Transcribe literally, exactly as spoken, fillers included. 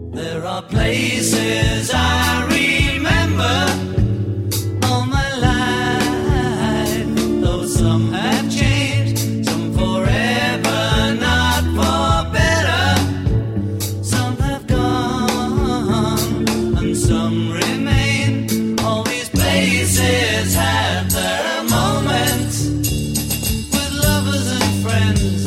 There are places I remember all my life, though some have changed, some forever, not for better. Some have gone and some remain. All these places have their moments with lovers and friends.